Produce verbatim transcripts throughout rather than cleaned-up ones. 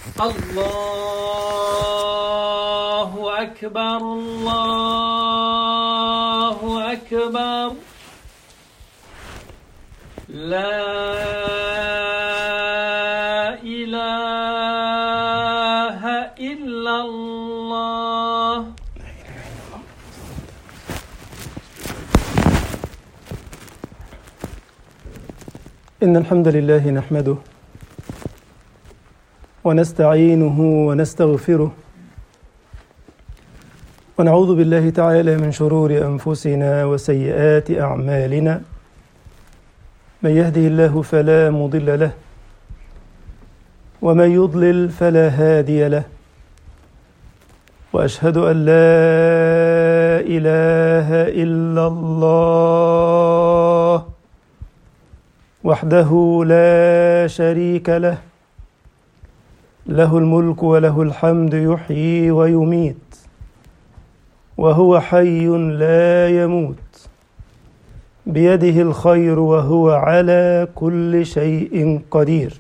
الله أكبر الله أكبر لا إله إلا الله. إن الحمد لله نحمده ونستعينه ونستغفره ونعوذ بالله تعالى من شرور أنفسنا وسيئات أعمالنا. من يهده الله فلا مضل له ومن يضلل فلا هادي له، وأشهد أن لا إله إلا الله وحده لا شريك له، له الملك وله الحمد يحيي ويميت وهو حي لا يموت، بيده الخير وهو على كل شيء قدير.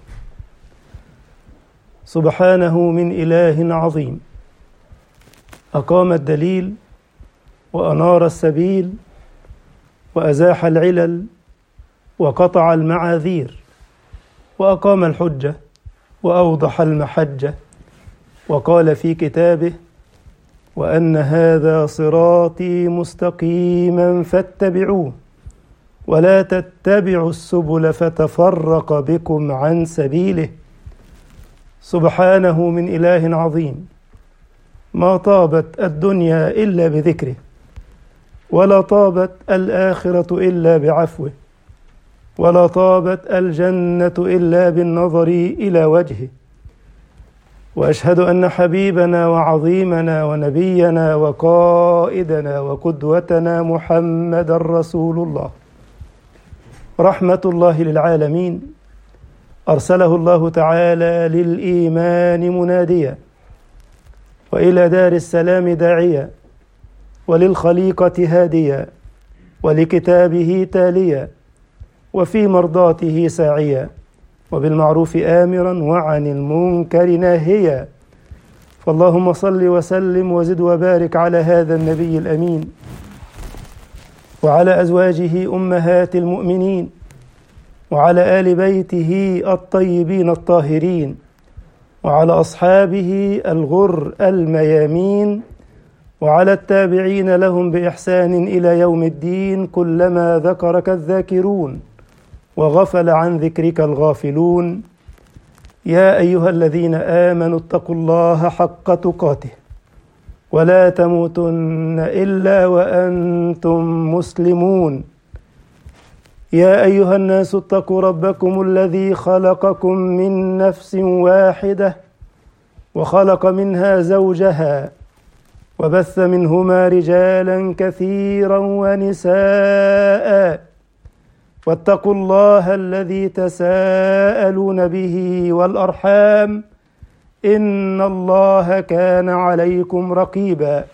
سبحانه من إله عظيم أقام الدليل وأنار السبيل وأزاح العلل وقطع المعاذير وأقام الحجة وأوضح المحجة، وقال في كتابه: وأن هذا صراطي مستقيما فاتبعوه ولا تتبعوا السبل فتفرق بكم عن سبيله. سبحانه من إله عظيم ما طابت الدنيا إلا بذكره، ولا طابت الآخرة إلا بعفوه، ولا طابت الجنة إلا بالنظر إلى وجهه. وأشهد أن حبيبنا وعظيمنا ونبينا وقائدنا وقدوتنا محمد رسول الله رحمة الله للعالمين، أرسله الله تعالى للإيمان مناديا وإلى دار السلام داعيا وللخليقة هاديا ولكتابه تاليا وفي مرضاته ساعيا وبالمعروف آمرا وعن المنكر ناهيا. فاللهم صل وسلم وزد وبارك على هذا النبي الأمين وعلى أزواجه أمهات المؤمنين وعلى آل بيته الطيبين الطاهرين وعلى أصحابه الغر الميامين وعلى التابعين لهم بإحسان إلى يوم الدين. كلما ذكرك الذاكرون وغفل عن ذكرك الغافلون. يا أيها الذين آمنوا اتقوا الله حق تقاته ولا تموتن إلا وأنتم مسلمون. يا أيها الناس اتقوا ربكم الذي خلقكم من نفس واحدة وخلق منها زوجها وبث منهما رجالا كثيرا ونساء، واتقوا الله الذي تساءلون به والأرحام إن الله كان عليكم رقيبا.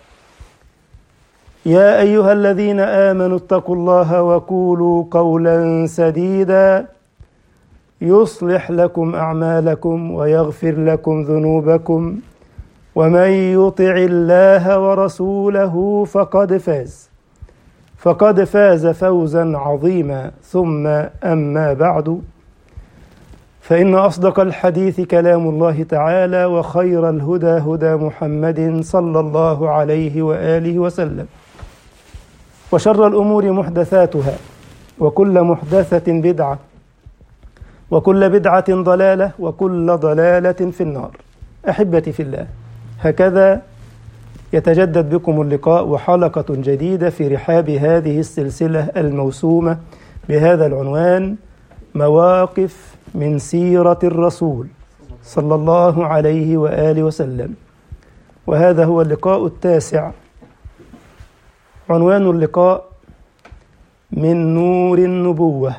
يا أيها الذين آمنوا اتقوا الله وقولوا قولا سديدا يصلح لكم أعمالكم ويغفر لكم ذنوبكم، ومن يطع الله ورسوله فقد فاز فقد فاز فوزا عظيما. ثم أما بعد، فإن أصدق الحديث كلام الله تعالى، وخير الهدى هدى محمد صلى الله عليه وآله وسلم، وشر الأمور محدثاتها، وكل محدثة بدعة، وكل بدعة ضلالة، وكل ضلالة في النار. أحبتي في الله، هكذا يتجدد بكم اللقاء وحلقة جديدة في رحاب هذه السلسلة الموسومة بهذا العنوان: مواقف من سيرة الرسول صلى الله عليه وآله وسلم. وهذا هو اللقاء التاسع. عنوان اللقاء: من نور النبوة.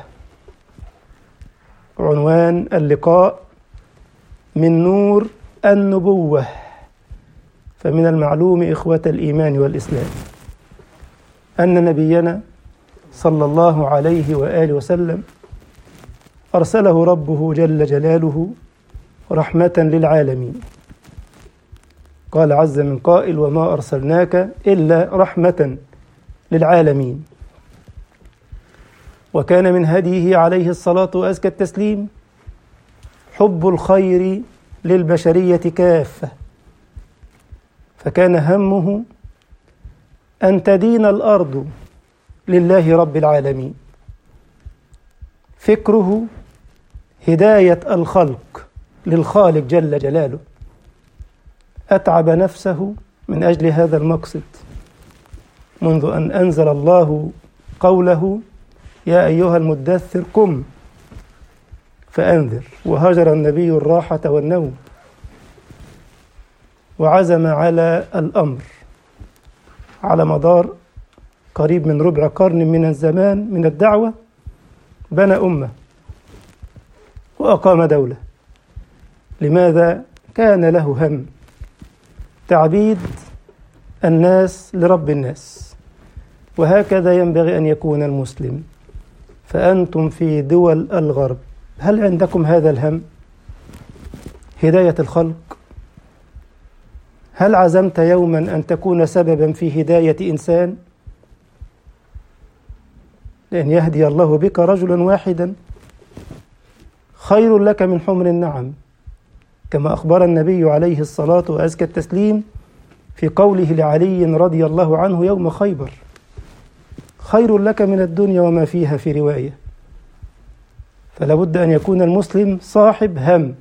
عنوان اللقاء: من نور النبوة. فمن المعلوم إخوة الإيمان والإسلام أن نبينا صلى الله عليه وآله وسلم أرسله ربه جل جلاله رحمة للعالمين. قال عز من قائل: وما أرسلناك إلا رحمة للعالمين. وكان من هديه عليه الصلاة وأزكى التسليم حب الخير للبشرية كافة، فكان همه أن تدين الأرض لله رب العالمين. فكره هداية الخلق للخالق جل جلاله. أتعب نفسه من أجل هذا المقصد منذ أن أنزل الله قوله: يا أيها المدثر قم فأنذر. وهجر النبي الراحة والنوم وعزم على الأمر على مدار قريب من ربع قرن من الزمان من الدعوة. بنى أمة وأقام دولة. لماذا؟ كان له هم تعبيد الناس لرب الناس، وهكذا ينبغي أن يكون المسلم. فأنتم في دول الغرب، هل عندكم هذا الهم؟ هداية الخلق؟ هل عزمت يوما أن تكون سببا في هداية إنسان؟ لأن يهدي الله بك رجلا واحدا خير لك من حمر النعم، كما أخبر النبي عليه الصلاة وأزكى التسليم في قوله لعلي رضي الله عنه يوم خيبر: خير لك من الدنيا وما فيها، في رواية. فلا بد أن يكون المسلم صاحب هم.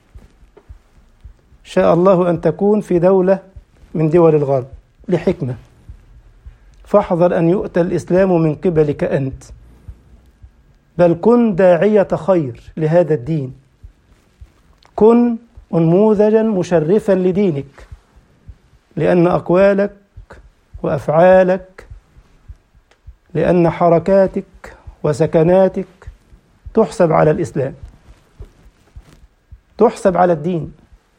شاء الله أن تكون في دولة من دول الغرب لحكمة، فاحذر أن يؤتى الإسلام من قبلك أنت، بل كن داعية خير لهذا الدين. كن نموذجا مشرفا لدينك، لأن أقوالك وأفعالك، لأن حركاتك وسكناتك تحسب على الإسلام، تحسب على الدين.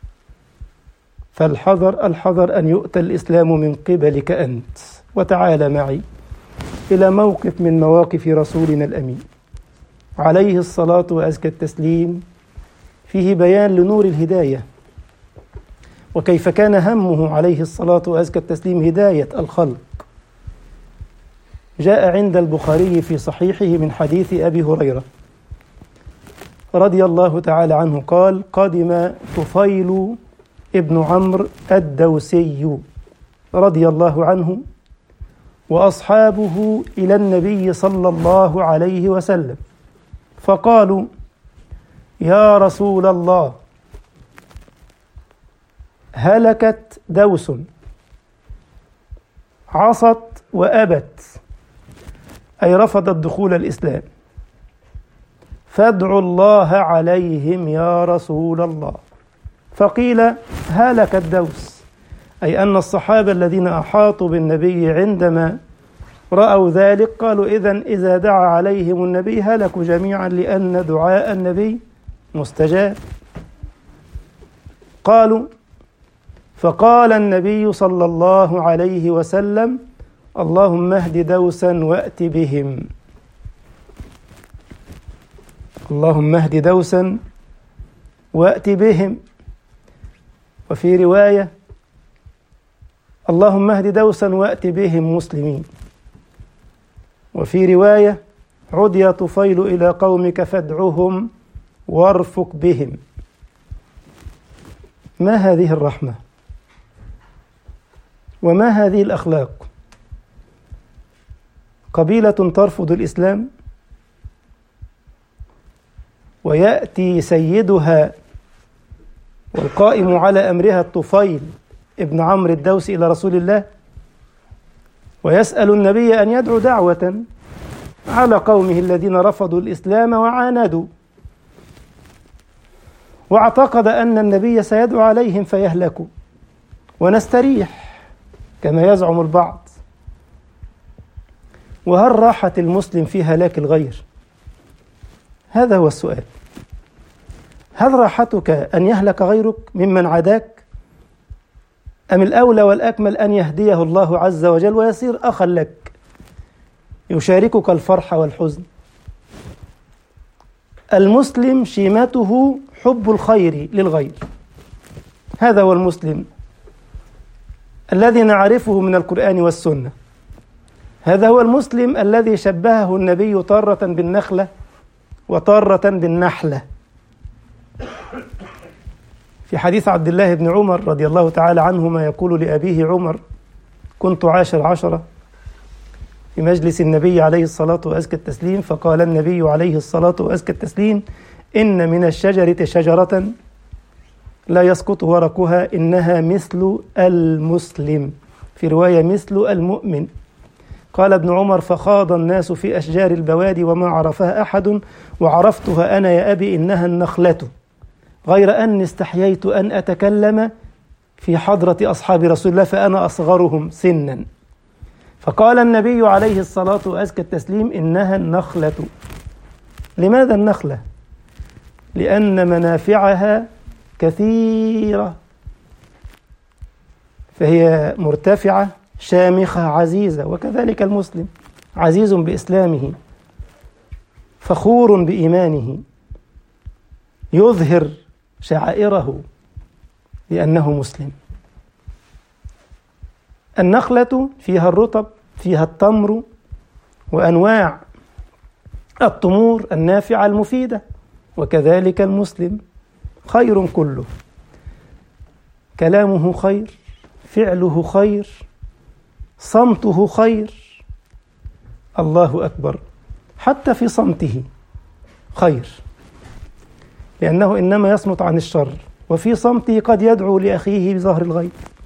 فالحذر الحذر أن يؤتى الإسلام من قبلك أنت. وتعال معي إلى موقف من مواقف رسولنا الأمين عليه الصلاة وأزكى التسليم، فيه بيان لنور الهداية، وكيف كان همه عليه الصلاة وأزكى التسليم هداية الخلق. جاء عند البخاري في صحيحه من حديث أبي هريرة رضي الله تعالى عنه قال: قدم طفيل ابن عمرو الدوسي رضي الله عنه وأصحابه إلى النبي صلى الله عليه وسلم، فقالوا: يا رسول الله، هلكت دوس، عصت وأبت، أي رفضت دخول الإسلام، فادعوا الله عليهم يا رسول الله. فقيل: هلك الدوس، أي أن الصحابة الذين أحاطوا بالنبي عندما رأوا ذلك قالوا: إذن إذا دعا عليهم النبي هلكوا جميعا، لأن دعاء النبي مستجاب. قالوا: فقال النبي صلى الله عليه وسلم: اللهم اهد دوسا وأت بهم. اللهم اهد دوسا وأت بهم. وفي رواية: اللهم اهد دوسا وأت بهم مسلمين. وفي رواية: عد يا طفيل إلى قومك فادعهم وارفق بهم. ما هذه الرحمة وما هذه الأخلاق؟ قبيلة ترفض الإسلام ويأتي سيدها والقائم على أمرها الطفيل ابن عمرو الدوسي إلى رسول الله ويسأل النبي أن يدعو دعوة على قومه الذين رفضوا الإسلام وعاندوا، واعتقد أن النبي سيدعو عليهم فيهلكوا ونستريح كما يزعم البعض. وهل راحة المسلم في هلاك الغير؟ هذا هو السؤال. هل راحتك أن يهلك غيرك ممن عاداك، أم الأولى والأكمل أن يهديه الله عز وجل ويصير أخا لك يشاركك الفرح والحزن؟ المسلم شيمته حب الخير للغير. هذا هو المسلم الذي نعرفه من القرآن والسنة. هذا هو المسلم الذي شبهه النبي طارة بالنخلة وطارة بالنحلة. في حديث عبد الله بن عمر رضي الله تعالى عنهما يقول لأبيه عمر: كنت عاشر عشرة في مجلس النبي عليه الصلاة وأزكى التسليم، فقال النبي عليه الصلاة وأزكى التسليم: إن من الشجرة شجرة لا يسقط ورقها إنها مثل المسلم، في رواية مثل المؤمن. قال ابن عمر: فخاض الناس في أشجار البوادي وما عرفها أحد، وعرفتها أنا يا أبي إنها النخلة، غير أني استحييت أن أتكلم في حضرة أصحاب رسول الله فأنا أصغرهم سنا. فقال النبي عليه الصلاة وأزكى التسليم: إنها النخلة. لماذا النخلة؟ لأن منافعها كثيرة، فهي مرتفعة شامخة عزيزة. وكذلك المسلم عزيز بإسلامه، فخور بإيمانه، يظهر شعائره لأنه مسلم. النخلة فيها الرطب، فيها التمر وأنواع التمور النافعة المفيدة. وكذلك المسلم خير كله، كلامه خير، فعله خير، صمته خير. الله أكبر، حتى في صمته خير، لأنه إنما يصمت عن الشر، وفي صمته قد يدعو لأخيه بظهر الغيب.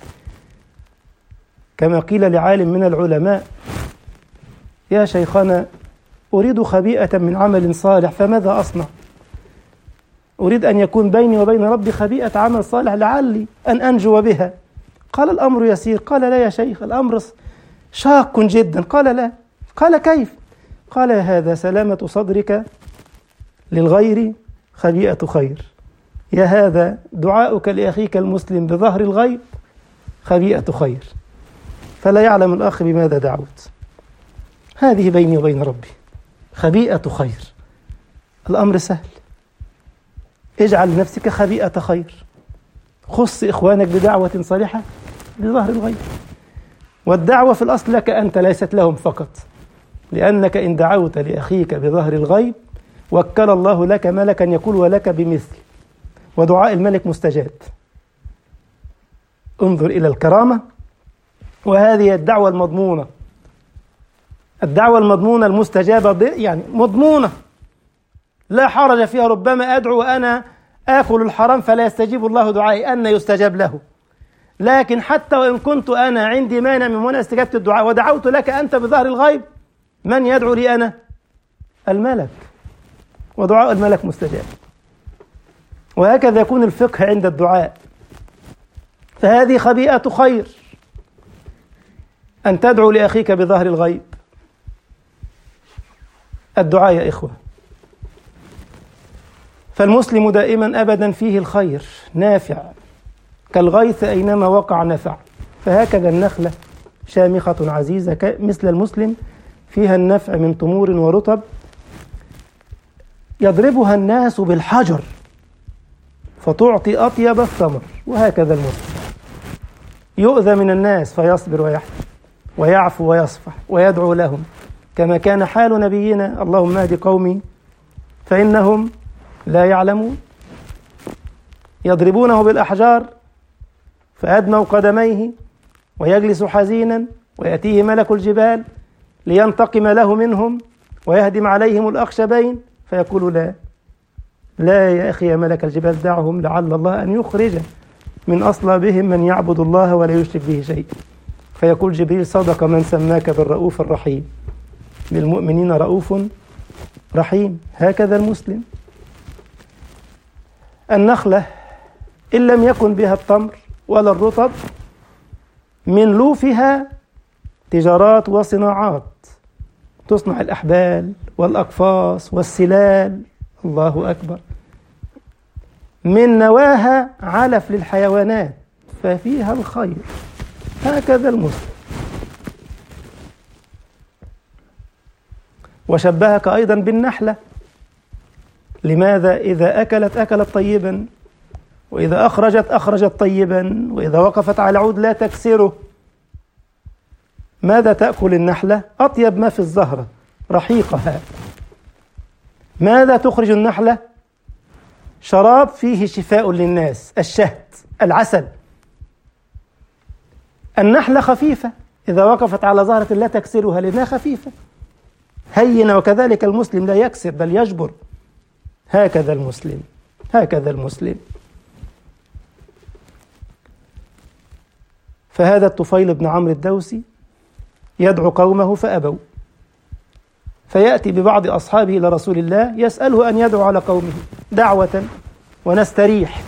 كما قيل لعالم من العلماء: يا شيخنا، أريد خبيئة من عمل صالح فماذا أصنع؟ أريد أن يكون بيني وبين ربي خبيئة عمل صالح لعلي أن أنجو بها. قال: الأمر يسير. قال: لا يا شيخ، الأمر شاق جدا. قال: لا. قال: كيف؟ قال: يا هذا سلامة صدرك للغير خبيئة خير، يا هذا دعاؤك لأخيك المسلم بظهر الغيب خبيئة خير، فلا يعلم الأخ بماذا دعوت. هذه بيني وبين ربي خبيئة خير. الأمر سهل، اجعل لنفسك خبيئة خير، خص إخوانك بدعوة صالحة بظهر الغيب. والدعوة في الأصل لك أنت، ليست لهم فقط، لأنك إن دعوت لأخيك بظهر الغيب وكل الله لك ملكا يقول ولك بمثل، ودعاء الملك مستجاب. انظر إلى الكرامة. وهذه الدعوة المضمونة، الدعوة المضمونة المستجابة، يعني مضمونة لا حرج فيها. ربما أدعو وأنا آكل الحرام فلا يستجيب الله دعائي، أن يستجاب له. لكن حتى وإن كنت أنا عندي مانع من منع استجابة الدعاء ودعوت لك أنت بظهر الغيب، من يدعو لي أنا؟ الملك، ودعاء الملك مستجاب. وهكذا يكون الفقه عند الدعاء. فهذه خبيئة خير، أن تدعو لأخيك بظهر الغيب. الدعاء يا إخوة، فالمسلم دائما أبدا فيه الخير نافع، كالغيث أينما وقع نفع. فهكذا النخلة شامخة عزيزة مثل المسلم، فيها النفع من تمور ورطب يضربها الناس بالحجر فتعطي أطيب الثمر. وهكذا المسلم يؤذى من الناس فيصبر ويحتمل ويعفو ويصفح ويدعو لهم، كما كان حال نبينا: اللهم اهد قومي فإنهم لا يعلمون. يضربونه بالأحجار فأدموا قدميه ويجلس حزينا، ويأتيه ملك الجبال لينتقم له منهم ويهدم عليهم الأخشبين، فيقول: لا لا يا أخي يا ملك الجبال، دعهم لعل الله أن يخرج من أصلابهم من يعبد الله ولا يشرك به شيء. فيقول جبريل: صدق من سماك بالرؤوف الرحيم، بالمؤمنين رؤوف رحيم. هكذا المسلم. النخلة إن لم يكن بها التمر ولا الرطب، من لوفها تجارات وصناعات، تصنع الأحبال والأقفاص والسلال. الله أكبر. من نواها علف للحيوانات، ففيها الخير. هكذا المسلم. وشبهك أيضا بالنحلة، لماذا؟ إذا أكلت أكلت طيبا، وإذا أخرجت أخرجت طيبا، وإذا وقفت على عود لا تكسره. ماذا تأكل النحلة؟ أطيب ما في الزهرة، رحيقها. ماذا تخرج النحلة؟ شراب فيه شفاء للناس، الشهد، العسل. النحلة خفيفة، إذا وقفت على زهرة لا تكسرها لأنها خفيفة هينة، وكذلك المسلم لا يكسر بل يجبر. هكذا المسلم، هكذا المسلم. فهذا الطفيل بن عمرو الدوسي يدعو قومه فأبوا، فيأتي ببعض أصحابه إلى رسول الله يسأله أن يدعو على قومه دعوة ونستريح.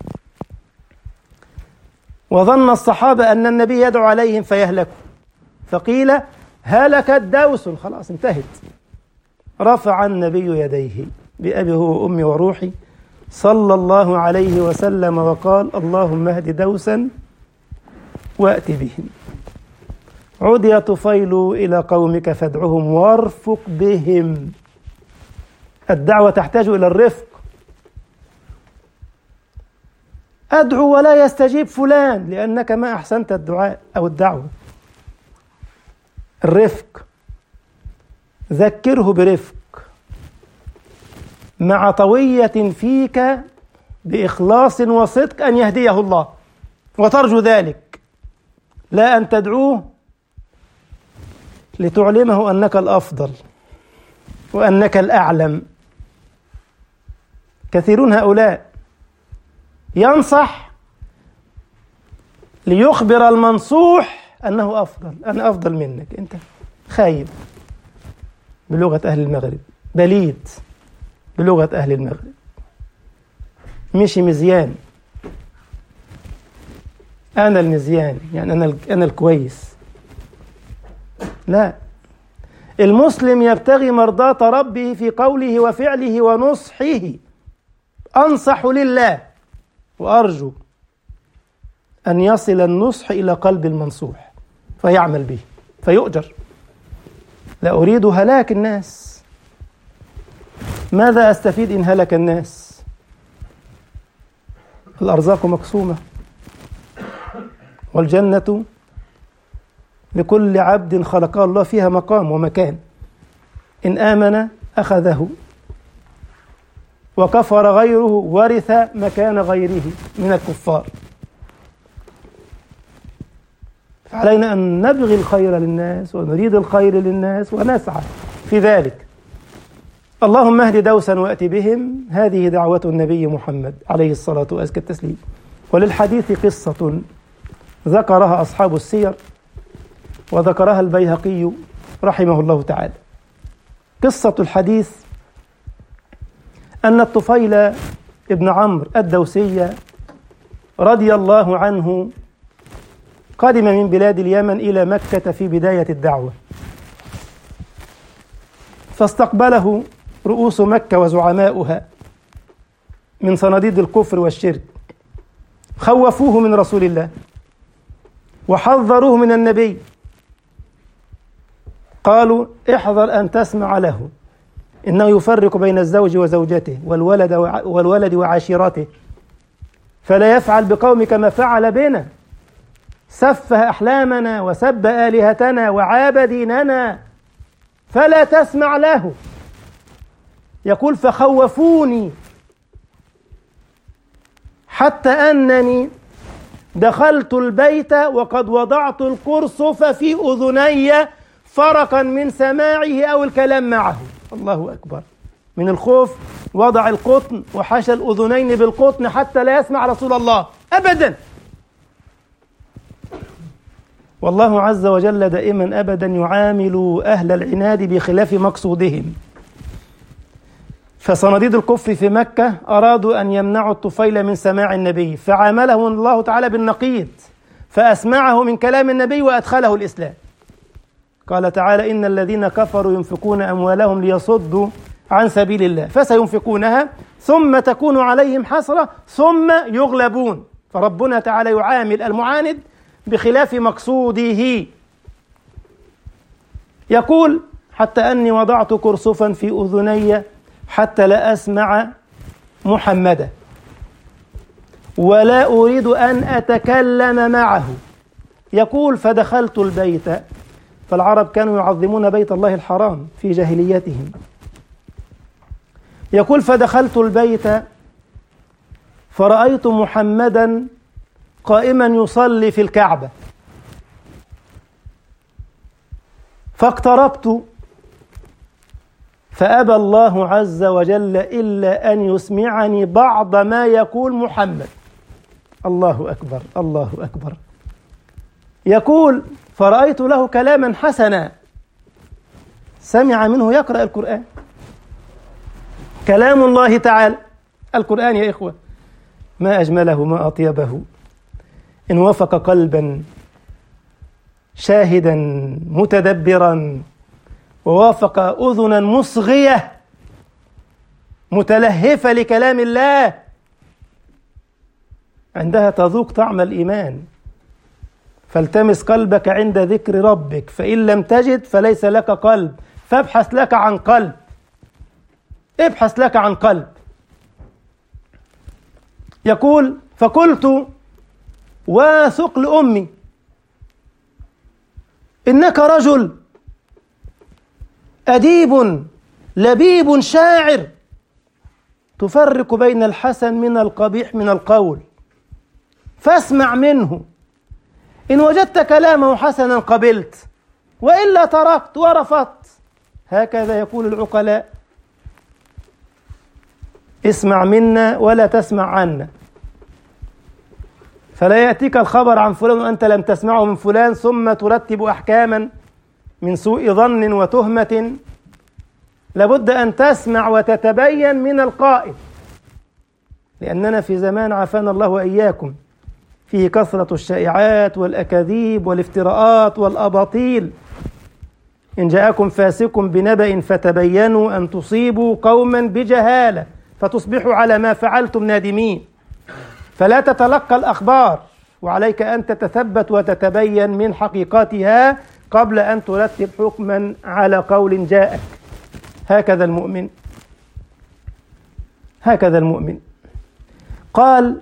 وظن الصحابة أن النبي يدعو عليهم فيهلكوا، فقيل هلكت دوس، خلاص انتهت. رفع النبي يديه بأبي هو وأمي وروحي صلى الله عليه وسلم وقال اللهم اهد دوسا وأت بهم. عد يا طفيل إلى قومك فادعهم وارفق بهم. الدعوة تحتاج إلى الرفق. أدعو ولا يستجيب فلان لأنك ما أحسنت الدعاء أو الدعوة. الرفق، ذكره برفق مع طوية فيك بإخلاص وصدق أن يهديه الله، وترجو ذلك، لا أن تدعوه لتعلمه أنك الأفضل وأنك الأعلم. كثيرون هؤلاء ينصح ليخبر المنصوح أنه أفضل، أنا أفضل منك، أنت خايب بلغة أهل المغرب، بليد بلغة أهل المغرب، مشي مزيان، أنا المزيان، يعني أنا أنا الكويس. لا، المسلم يبتغي مرضاة ربه في قوله وفعله ونصحه. أنصح لله وأرجو أن يصل النصح إلى قلب المنصوح فيعمل به فيؤجر. لا أريد هلاك الناس. ماذا أستفيد إن هلك الناس؟ الأرزاق مقسومة، والجنة لكل عبد خلقه الله فيها مقام ومكان، إن آمن أخذه وكفر غيره ورث مكان غيره من الكفار. فعلينا أن نبغي الخير للناس ونريد الخير للناس ونسعى في ذلك. اللهم اهد دوسا وأت بهم، هذه دعوة النبي محمد عليه الصلاة وأزكى التسليم. وللحديث قصة ذكرها أصحاب السير وذكرها البيهقي رحمه الله تعالى. قصة الحديث أن الطفيل ابن عمرو الدوسي رضي الله عنه قدم من بلاد اليمن إلى مكة في بداية الدعوة، فاستقبله رؤوس مكة وزعماؤها من صناديد الكفر والشرك، خوفوه من رسول الله وحذروه من النبي. قالوا احذر أن تسمع له، إنه يفرق بين الزوج وزوجته والولد والولد وعشيرته، فلا يفعل بقومك ما فعل بنا، سفه أحلامنا وسب آلهتنا وعاب ديننا، فلا تسمع له. يقول فخوفوني حتى أنني دخلت البيت وقد وضعت القرصف في أذني فرقا من سماعه أو الكلام معه. الله أكبر، من الخوف وضع القطن وحشى الأذنين بالقطن حتى لا يسمع رسول الله أبدا. والله عز وجل دائما أبدا يعامل أهل العناد بخلاف مقصودهم. فصناديد الكفر في مكة أرادوا أن يمنعوا الطفيل من سماع النبي، فعامله الله تعالى بالنقيض، فأسمعه من كلام النبي وأدخله الإسلام. قال تعالى إن الذين كفروا ينفقون أموالهم ليصدوا عن سبيل الله فسينفقونها ثم تكون عليهم حسرة ثم يغلبون. فربنا تعالى يعامل المعاند بخلاف مقصوده. يقول حتى أني وضعت كرسفا في أذني حتى لا أسمع محمدا ولا أريد أن أتكلم معه. يقول فدخلت البيت، فالعرب كانوا يعظمون بيت الله الحرام في جاهليتهم. يقول فدخلت البيت فرأيت محمدا قائما يصلي في الكعبة، فاقتربت فأبى الله عز وجل إلا أن يسمعني بعض ما يقول محمد. الله أكبر الله أكبر. يقول فرأيت له كلاما حسنا، سمع منه يقرأ القرآن، كلام الله تعالى القرآن يا إخوة، ما أجمله ما أطيبه إن وفق قلبا شاهدا متدبرا، ووافق أذنا مصغية متلهفة لكلام الله، عندها تذوق طعم الإيمان. فالتمس قلبك عند ذكر ربك، فإن لم تجد فليس لك قلب، فابحث لك عن قلب، ابحث لك عن قلب. يقول فقلت واثق لأمي إنك رجل أديب لبيب شاعر تفرق بين الحسن من القبيح من القول، فاسمع منه، إن وجدت كلامه حسنا قبلت، وإلا تركت ورفضت. هكذا يقول العقلاء، اسمع منا ولا تسمع عنا، فلا يأتيك الخبر عن فلان وأنت لم تسمعه من فلان، ثم ترتب أحكاما من سوء ظن وتهمة. لابد أن تسمع وتتبين من القائل، لأننا في زمان عافانا الله وإياكم فيه كثرة الشائعات والأكاذيب والافتراءات والأباطيل. إن جاءكم فاسق بنبأ فتبينوا أن تصيبوا قوما بجهالة فتصبحوا على ما فعلتم نادمين. فلا تتلقى الأخبار، وعليك أن تتثبت وتتبين من حقيقتها قبل أن ترتب حكما على قول جاءك. هكذا المؤمن، هكذا المؤمن. قال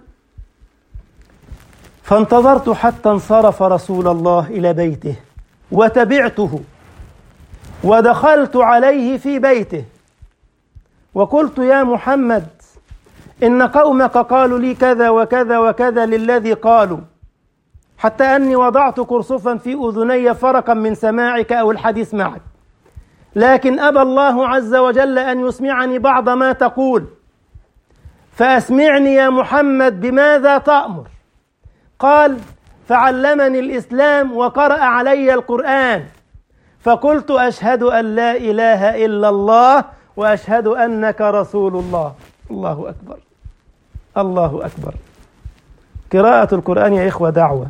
فانتظرت حتى انصرف رسول الله إلى بيته، وتبعته ودخلت عليه في بيته، وقلت يا محمد إن قومك قالوا لي كذا وكذا وكذا للذي قالوا، حتى أني وضعت قرصفا في أذني فرقا من سماعك أو الحديث معك، لكن أبى الله عز وجل أن يسمعني بعض ما تقول، فأسمعني يا محمد بماذا تأمر. قال فعلمني الإسلام وقرأ علي القرآن، فقلت أشهد أن لا إله إلا الله وأشهد أنك رسول الله. الله أكبر الله أكبر. قراءة القرآن يا إخوة دعوة.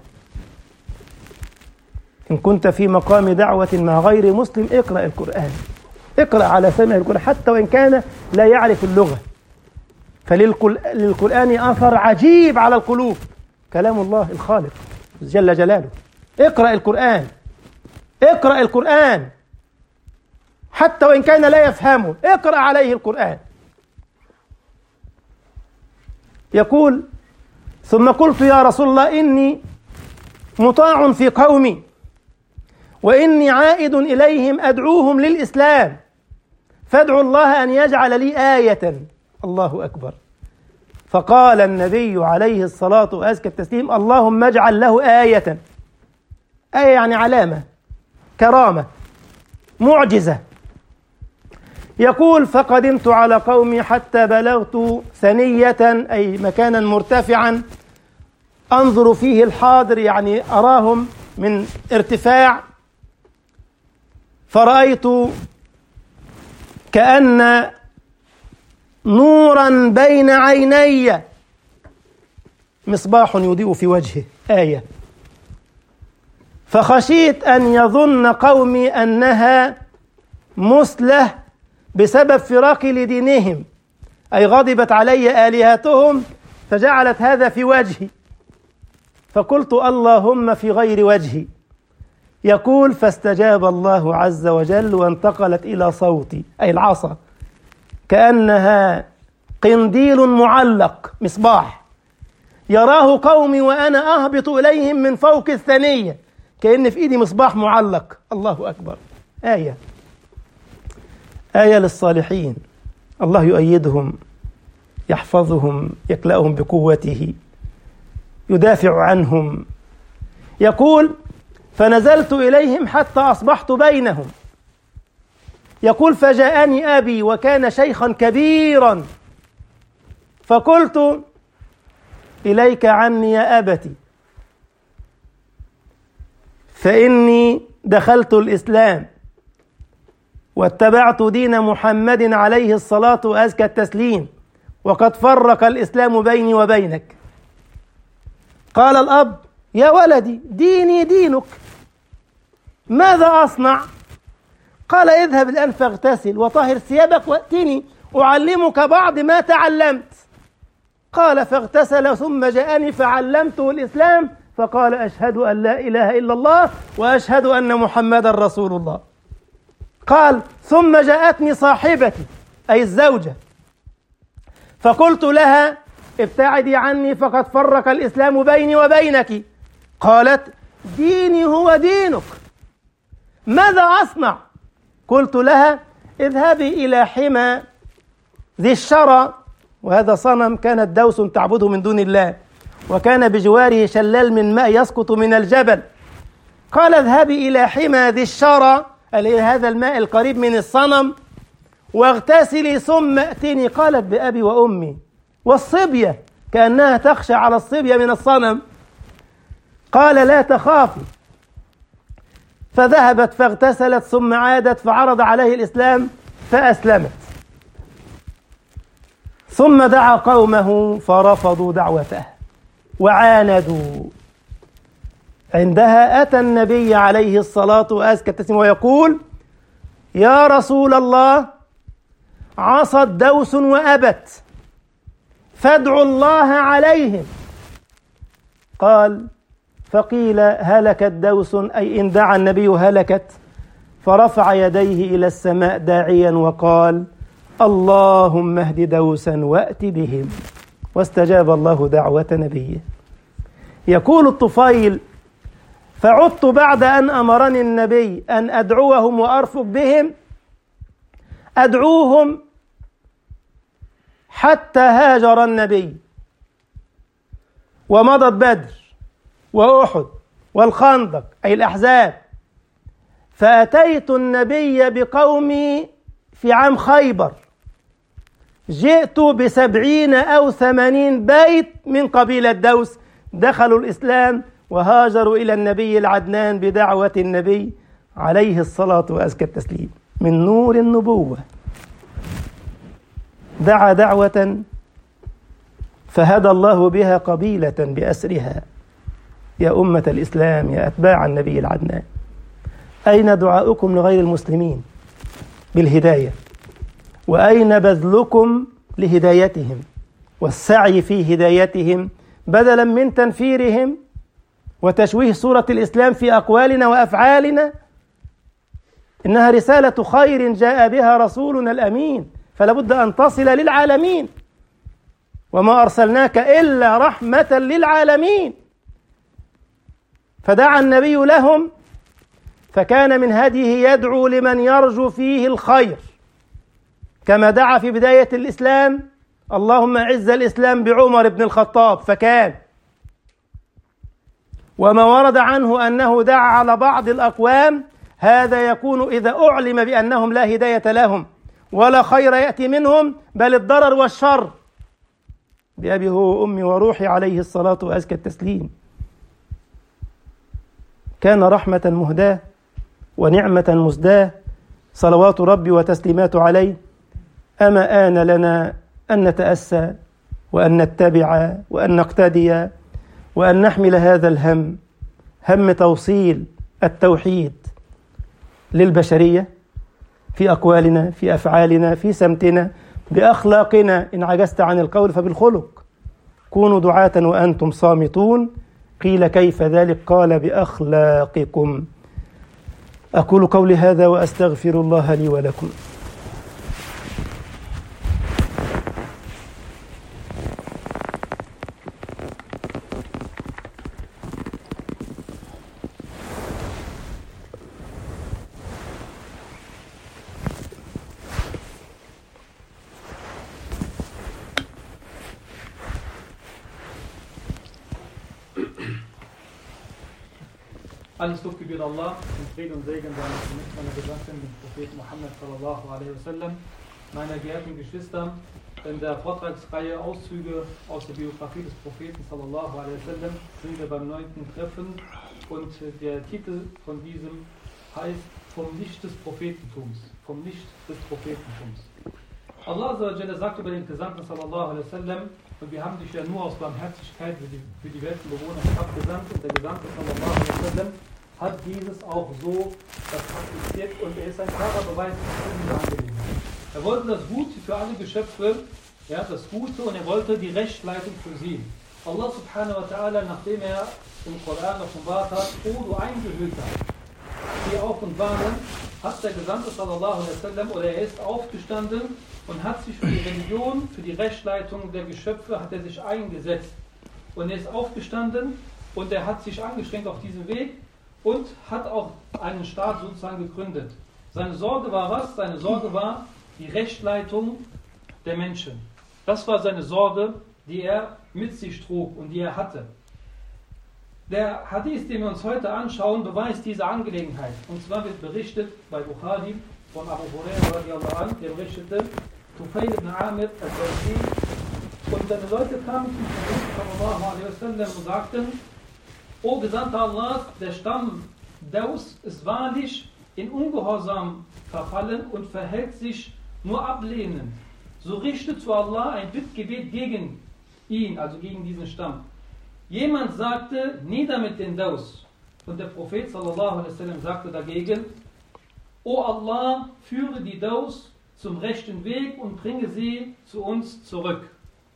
إن كنت في مقام دعوة مع غير مسلم اقرأ القرآن، اقرأ على سمع القرآن حتى وإن كان لا يعرف اللغة، فللقرآن أثر عجيب على القلوب، كلام الله الخالق جل جلاله. اقرأ القرآن، اقرأ القرآن حتى وإن كان لا يفهمه، اقرأ عليه القرآن. يقول ثم قلت يا رسول الله إني مطاع في قومي وإني عائد إليهم أدعوهم للإسلام، فادعوا الله أن يجعل لي آية. الله أكبر. فقال النبي عليه الصلاة وأزكى التسليم اللهم اجعل له آية. آية يعني علامة، كرامة، معجزة. يقول فقدمت على قومي حتى بلغت ثنية أي مكانا مرتفعا أنظر فيه الحاضر، يعني أراهم من ارتفاع، فرأيت كأن نورا بين عيني مصباح يضيء في وجهه، آية. فخشيت أن يظن قومي أنها مثلة بسبب فراقي لدينهم، أي غضبت علي آلهتهم فجعلت هذا في وجهي، فقلت اللهم في غير وجهي. يقول فاستجاب الله عز وجل وانتقلت إلى صوتي أي العصا، كأنها قنديل معلق، مصباح، يراه قومي وأنا أهبط إليهم من فوق الثنية، كأن في إيدي مصباح معلق. الله أكبر. آية آية للصالحين، الله يؤيدهم، يحفظهم، يكلأهم بقوته، يدافع عنهم. يقول: فنزلت إليهم حتى أصبحت بينهم. يقول: فجاءني أبي وكان شيخا كبيرا، فقلت: إليك عني يا أبتي، فإني دخلت الإسلام واتبعت دين محمد عليه الصلاة وأزكى التسليم، وقد فرق الإسلام بيني وبينك. قال الأب: يا ولدي، ديني دينك، ماذا أصنع؟ قال: اذهب الآن فاغتسل وطهر ثيابك وأتني أعلمك بعض ما تعلمت. قال: فاغتسل ثم جاءني فعلمته الإسلام، فقال: أشهد أن لا إله إلا الله وأشهد أن محمدا رسول الله. قال: ثم جاءتني صاحبتي أي الزوجة، فقلت لها: ابتعدي عني فقد فرق الإسلام بيني وبينك. قالت: ديني هو دينك، ماذا أصنع؟ قلت لها: اذهبي إلى حمى ذي الشرى، وهذا صنم كانت دوس تعبده من دون الله، وكان بجواره شلال من ماء يسقط من الجبل. قال: اذهبي إلى حمى ذي الشرى، هذا الماء القريب من الصنم، واغتسلي ثم ائتني. قالت: بأبي وأمي والصبية، كأنها تخشى على الصبية من الصنم. قال: لا تخافي. فذهبت فاغتسلت ثم عادت فعرض عليه الإسلام فأسلمت، ثم دعا قومه فرفضوا دعوته وعاندوا. عندها أتى النبي عليه الصلاة وأزكى التسليم ويقول: يا رسول الله، عصت دوس وأبت، فادعوا الله عليهم. قال: فقيل: هلكت دوس، أي إن دعا النبي هلكت. فرفع يديه إلى السماء داعيا وقال: اللهم اهد دوسا وأت بهم، واستجاب الله دعوة نبيه. يقول الطفيل: فعدت بعد أن أمرني النبي أن أدعوهم وأرفق بهم، أدعوهم حتى هاجر النبي، ومضت بدر وأحد والخندق أي الأحزاب، فأتيت النبي بقومي في عام خيبر، جئت بسبعين أو ثمانين بيت من قبيلة دوس دخلوا الإسلام وهاجروا إلى النبي العدنان بدعوة النبي عليه الصلاة وأزكى التسليم. من نور النبوة دعا دعوة فهدى الله بها قبيلة بأسرها. يا أمة الإسلام، يا أتباع النبي العدنان، أين دعاؤكم لغير المسلمين بالهداية؟ وأين بذلكم لهدايتهم والسعي في هدايتهم بدلا من تنفيرهم وتشويه صورة الإسلام في أقوالنا وأفعالنا؟ إنها رسالة خير جاء بها رسولنا الأمين، فلا بد أن تصل للعالمين، وما أرسلناك إلا رحمة للعالمين. فدعا النبي لهم، فكان من هديه يدعو لمن يرجو فيه الخير، كما دعا في بداية الإسلام: اللهم أعز الإسلام بعمر بن الخطاب، فكان. وما ورد عنه أنه دعا على بعض الأقوام، هذا يكون إذا أعلم بأنهم لا هداية لهم ولا خير يأتي منهم، بل الضرر والشر. بأبي هو وأمي وروحي عليه الصلاة وأزكى التسليم، كان رحمة مهداة ونعمة مزداة، صلوات ربي وتسليمات عليه. أما آن لنا أن نتأسى وأن نتبع وأن نقتدي وأن نحمل هذا الهم، هم توصيل التوحيد للبشرية في أقوالنا، في أفعالنا، في سمتنا، بأخلاقنا. إن عجزت عن القول فبالخلق. كونوا دعاة وأنتم صامتون. قيل: كيف ذلك؟ قال: بأخلاقكم. أقول قولي هذا وأستغفر الله لي ولكم. Alles Lob gebührt Allah und Friede und Segen seien zunächst meiner Gesandten, dem Propheten Muhammad sallallahu alaihi wasallam. Meine geehrten Geschwister, in der Vortragsreihe Auszüge aus der Biografie des Propheten sallallahu alaihi wasallam sind wir beim neunten Treffen und der Titel von diesem heißt Vom Licht des Prophetentums. Vom Licht des Prophetentums. Allah sagt über den Gesandten sallallahu alaihi wasallam, und wir haben dich ja nur aus Barmherzigkeit für die, für die Weltenbewohner abgesandt, und der Gesandte sallallahu alaihi wasallam hat dieses auch so praktiziert, und er ist ein klarer Beweis für diese Angelegenheit. Er wollte das Gute für alle Geschöpfe, ja, das Gute, und er wollte die Rechtsleitung für sie. Allah subhanahu wa ta'ala, nachdem er im Koran offenbart hat, o du Eingehüllter, steh auf und warnen, hat der Gesandte sallallahu alaihi wasallam, oder er ist aufgestanden und hat sich für die Religion, für die Rechtsleitung der Geschöpfe, hat er sich eingesetzt. Und er ist aufgestanden und er hat sich angestrengt auf diesem Weg und hat auch einen Staat sozusagen gegründet. Seine Sorge war was? Seine Sorge war die Rechtsleitung der Menschen. Das war seine Sorge, die er mit sich trug und die er hatte. Der Hadith, den wir uns heute anschauen, beweist diese Angelegenheit. Und zwar wird berichtet bei Bukhari von Abu Hurairah radiallahu anhu, der berichtete, Tufail ibn Amir al-Dawsi, und seine Leute kamen zum Propheten sallallahu alaihi wasallam und sagten, O Gesandter Allahs, der Stamm Daus ist wahrlich in Ungehorsam verfallen und verhält sich nur ablehnend. So richte zu Allah ein Bittgebet gegen ihn, also gegen diesen Stamm. Jemand sagte, nieder mit den Daus. Und der Prophet sallallahu alaihi wasallam sagte dagegen, O Allah, führe die Daus zum rechten Weg und bringe sie zu uns zurück.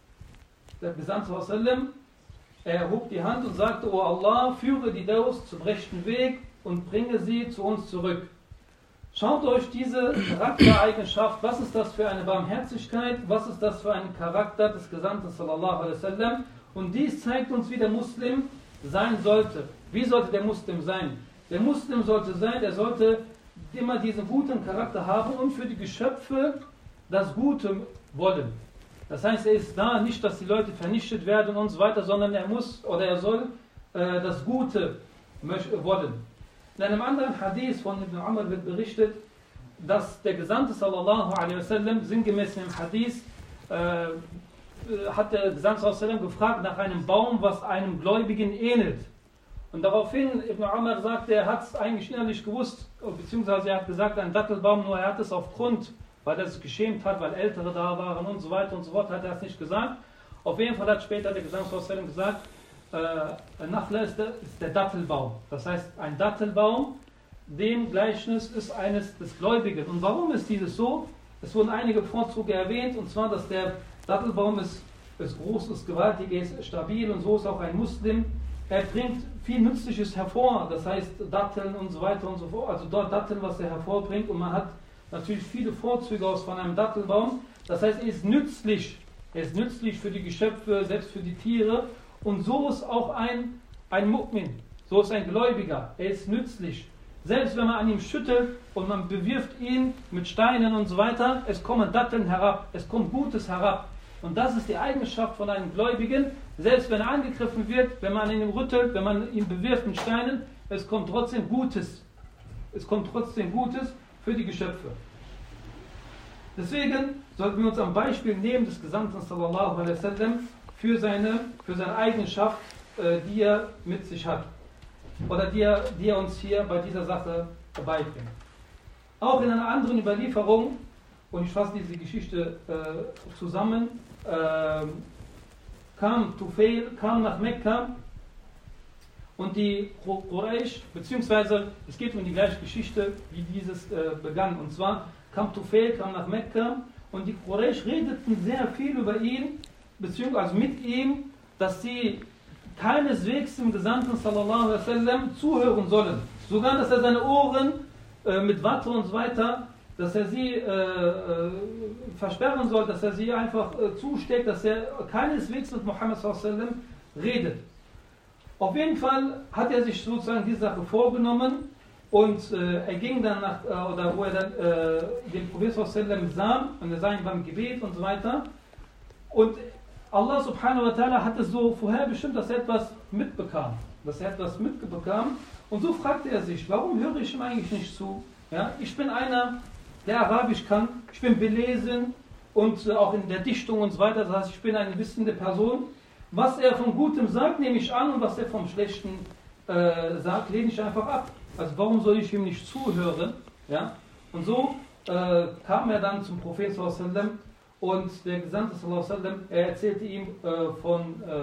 Der Gesandte sallallahu alaihi wasallam, er erhob die Hand und sagte, O Allah, führe die Daus zum rechten Weg und bringe sie zu uns zurück. Schaut euch diese Charaktereigenschaft, was ist das für eine Barmherzigkeit, was ist das für ein Charakter des Gesandten sallallahu alaihi wasallam, und dies zeigt uns, wie der Muslim sein sollte. Wie sollte der Muslim sein? Der Muslim sollte sein, er sollte immer diesen guten Charakter haben und für die Geschöpfe das Gute wollen. Das heißt, er ist da nicht, dass die Leute vernichtet werden und so weiter, sondern er muss oder er soll äh, das Gute wollen. In einem anderen Hadith von Ibn Umar wird berichtet, dass der Gesandte sallallahu alaihi wasallam, sinngemäß im Hadith, äh, hat der Gesandte sallallahu alaihi wasallam gefragt nach einem Baum, was einem Gläubigen ähnelt. Und daraufhin, Ibn Umar sagte, er hat es eigentlich innerlich gewusst, beziehungsweise er hat gesagt, ein Dattelbaum, nur er hat es aufgrund, weil er sich geschämt hat, weil Ältere da waren und so weiter und so fort, hat er es nicht gesagt. Auf jeden Fall hat später der Gesandte sallallahu alaihi wasallam gesagt, äh, Nachla ist der, ist der Dattelbaum. Das heißt, ein Dattelbaum, dem Gleichnis ist eines des Gläubigen. Und warum ist dieses so? Es wurden einige Vorzüge erwähnt, und zwar, dass der Dattelbaum ist, ist groß, ist gewaltig, ist stabil, und so ist auch ein Muslim. Er bringt viel Nützliches hervor, das heißt Datteln und so weiter und so fort. Also dort Datteln, was er hervorbringt, und man hat natürlich viele Vorzüge aus von einem Dattelbaum. Das heißt, er ist nützlich. Er ist nützlich für die Geschöpfe, selbst für die Tiere. Und so ist auch ein, ein Mu'min, so ist ein Gläubiger. Er ist nützlich. Selbst wenn man an ihm schüttelt und man bewirft ihn mit Steinen und so weiter, es kommen Datteln herab, es kommt Gutes herab. Und das ist die Eigenschaft von einem Gläubigen. Selbst wenn er angegriffen wird, wenn man ihn rüttelt, wenn man ihn bewirft mit Steinen, es kommt trotzdem Gutes. Es kommt trotzdem Gutes für die Geschöpfe. Deswegen sollten wir uns am Beispiel nehmen des Gesandten sallallahu alaihi wasallam für seine, für seine Eigenschaft, äh, die er mit sich hat. Oder die er, die er uns hier bei dieser Sache beibringt. Auch in einer anderen Überlieferung, und ich fasse diese Geschichte äh, zusammen, äh, kam Tufail, kam nach Mekka, und die Quraysh, beziehungsweise es geht um die gleiche Geschichte, wie dieses äh, begann. Und zwar kam Tufail, kam nach Mekka, und die Quraysh redeten sehr viel über ihn, beziehungsweise mit ihm, dass sie keineswegs dem Gesandten sallallahu alaihi wasallam zuhören sollen. Sogar, dass er seine Ohren äh, mit Watte und so weiter, dass er sie äh, äh, versperren soll, dass er sie einfach äh, zusteckt, dass er keineswegs mit Muhammad sallallahu alaihi wasallam redet. Auf jeden Fall hat er sich sozusagen diese Sache vorgenommen, und äh, er ging dann nach, äh, oder wo er dann äh, den Prophet sallallahu alaihi wasallam sah, und er sah ihn beim Gebet und so weiter, und Allah subhanahu wa ta'ala hat es so vorher bestimmt, dass er etwas mitbekam. Dass er etwas mitbekam. Und so fragte er sich, warum höre ich ihm eigentlich nicht zu? Ja, ich bin einer, der Arabisch kann, ich bin belesen und äh, auch in der Dichtung und so weiter. Das heißt, ich bin eine wissende Person. Was er von Gutem sagt, nehme ich an, und was er vom Schlechten äh, sagt, lehne ich einfach ab. Also warum soll ich ihm nicht zuhören? Ja? Und so äh, kam er dann zum Propheten sallallahu alaihi wasallam, und der Gesandte sallallahu alaihi wasallam, er erzählte ihm äh, von,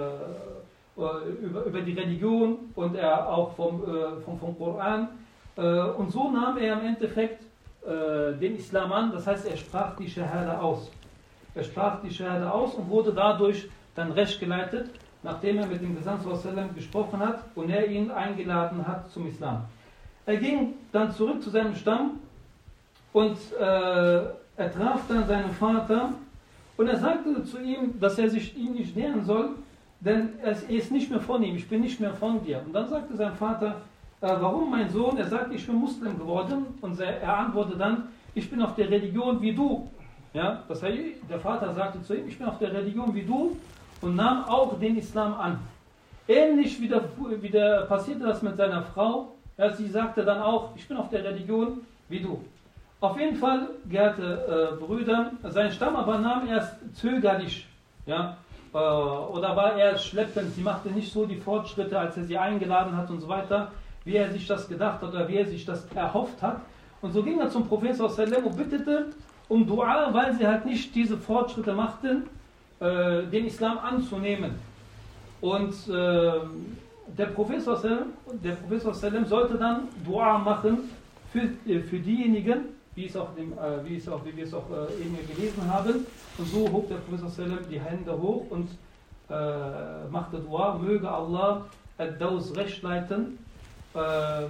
äh, über, über die Religion, und er auch vom, äh, vom, vom Koran. Äh, und so nahm er im Endeffekt äh, den Islam an, das heißt, er sprach die Shahada aus. Er sprach die Shahada aus und wurde dadurch dann recht geleitet, nachdem er mit dem Gesandten sallallahu alaihi wasallam gesprochen hat und er ihn eingeladen hat zum Islam. Er ging dann zurück zu seinem Stamm und äh, er traf dann seinen Vater, und er sagte zu ihm, dass er sich ihm nicht nähern soll, denn er ist nicht mehr von ihm, ich bin nicht mehr von dir. Und dann sagte sein Vater, äh, warum mein Sohn? Er sagte, ich bin Muslim geworden, und er antwortete dann, ich bin auf der Religion wie du. Ja, das heißt, der Vater sagte zu ihm, ich bin auf der Religion wie du, und nahm auch den Islam an. Ähnlich wie der, wie der passierte das mit seiner Frau. Ja, sie sagte dann auch, ich bin auf der Religion wie du. Auf jeden Fall, geehrte äh, Brüder, sein Stamm aber nahm erst zögerlich, ja, äh, oder war erst schleppend, sie machte nicht so die Fortschritte, als er sie eingeladen hat und so weiter, wie er sich das gedacht hat oder wie er sich das erhofft hat. Und so ging er zum Propheten sallallahu alaihi wasallam und bittete um Dua, weil sie halt nicht diese Fortschritte machten, äh, den Islam anzunehmen. Und äh, der Prophet sallallahu alaihi wasallam sollte dann Dua machen für, äh, für diejenigen, wie, es auch dem, äh, wie, es auch, wie wir es auch äh, eben gelesen haben. Und so hob der Prophet sallallahu alaihi wasallam die Hände hoch und äh, machte Dua, möge Allah Ad-Daus recht leiten, ähm,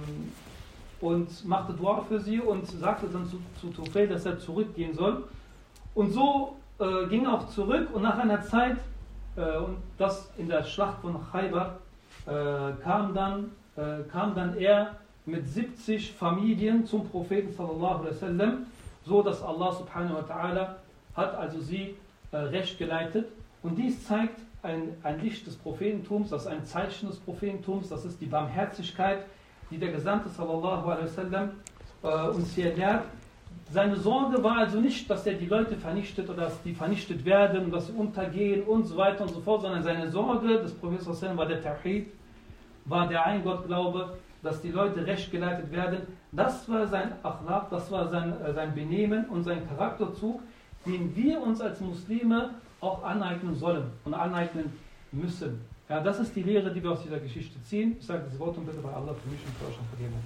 und machte Dua für sie und sagte dann zu, zu Tufayl, dass er zurückgehen soll. Und so äh, ging er auch zurück, und nach einer Zeit, äh, und das in der Schlacht von Khaybar, äh, kam, dann, äh, kam dann er mit siebzig Familien zum Propheten sallallahu alaihi wasallam, so dass Allah subhanahu wa ta'ala hat also sie äh, recht geleitet. Und dies zeigt ein, ein Licht des Prophetentums, das ist ein Zeichen des Prophetentums, das ist die Barmherzigkeit, die der Gesandte sallallahu alaihi wasallam äh, uns hier lehrt. Seine Sorge war also nicht, dass er die Leute vernichtet oder dass die vernichtet werden, dass sie untergehen und so weiter und so fort, sondern seine Sorge des Propheten sallallahu alaihi wasallam war der Tawhid, war der Eingottglaube, dass die Leute recht geleitet werden. Das war sein Akhlaq, das war sein, äh, sein Benehmen und sein Charakterzug, den wir uns als Muslime auch aneignen sollen und aneignen müssen. Ja, das ist die Lehre, die wir aus dieser Geschichte ziehen. Ich sage das Wort und bitte bei Allah für mich und für euch um Vergebung.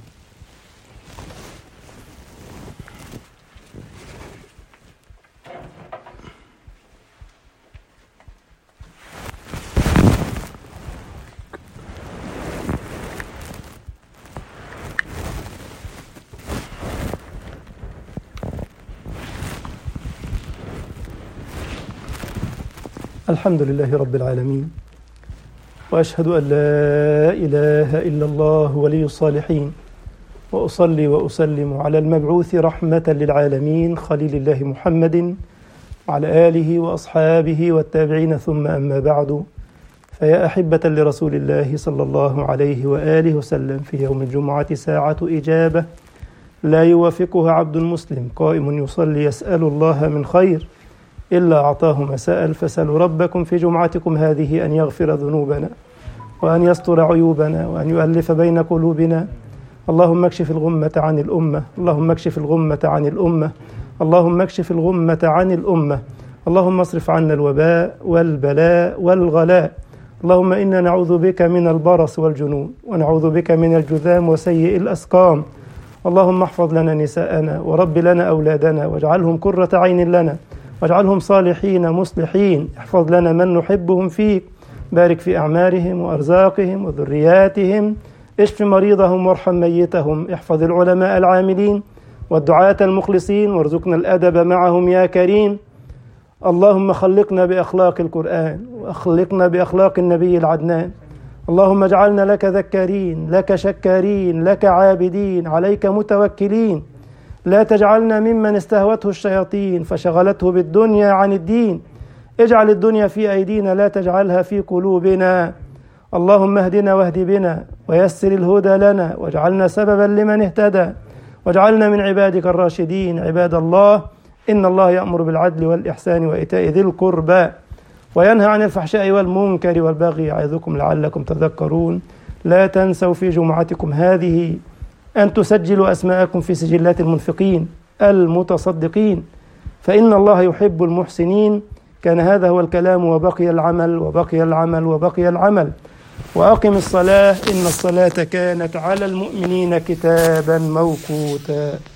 الحمد لله رب العالمين، وأشهد أن لا إله إلا الله ولي الصالحين، وأصلي وأسلم على المبعوث رحمة للعالمين خليل الله محمد وعلى آله وأصحابه والتابعين، ثم أما بعد، فيا أحبة لرسول الله صلى الله عليه وآله وسلم، في يوم الجمعة ساعة إجابة لا يوافقها عبد مسلم قائم يصلي يسأل الله من خير إلا أعطاه ما سأل. فسألوا ربكم في جمعتكم هذه أن يغفر ذنوبنا وأن يستر عيوبنا وأن يؤلف بين قلوبنا. اللهم اكشف الغمة عن الأمة، اللهم اكشف الغمة عن الأمة، اللهم اكشف الغمة عن الأمة، اللهم اصرف عنا الوباء والبلاء والغلاء. اللهم إنا نعوذ بك من البرص والجنون، ونعوذ بك من الجذام وسيء الأسقام. اللهم احفظ لنا نساءنا ورب لنا أولادنا، واجعلهم قرة عين لنا، واجعلهم صالحين مصلحين. احفظ لنا من نحبهم فيك، بارك في أعمارهم وأرزاقهم وذرياتهم، اشف مريضهم وارحم ميتهم، احفظ العلماء العاملين والدعاة المخلصين، وارزقنا الأدب معهم يا كريم. اللهم خلقنا بأخلاق القرآن، وأخلقنا بأخلاق النبي العدنان. اللهم اجعلنا لك ذكارين، لك شكارين، لك عابدين، عليك متوكلين. لا تجعلنا ممن استهوته الشياطين فشغلته بالدنيا عن الدين. اجعل الدنيا في أيدينا لا تجعلها في قلوبنا. اللهم اهدنا واهد بنا ويسر الهدى لنا واجعلنا سببا لمن اهتدى واجعلنا من عبادك الراشدين. عباد الله، إن الله يأمر بالعدل والإحسان وإيتاء ذي القربى وينهى عن الفحشاء والمنكر والبغي يعظكم لعلكم تذكرون. لا تنسوا في جمعتكم هذه أن تسجلوا أسماءكم في سجلات المنفقين المتصدقين، فإن الله يحب المحسنين. كان هذا هو الكلام وبقي العمل وبقي العمل وبقي العمل. وأقم الصلاة إن الصلاة كانت على المؤمنين كتابا موقوتا.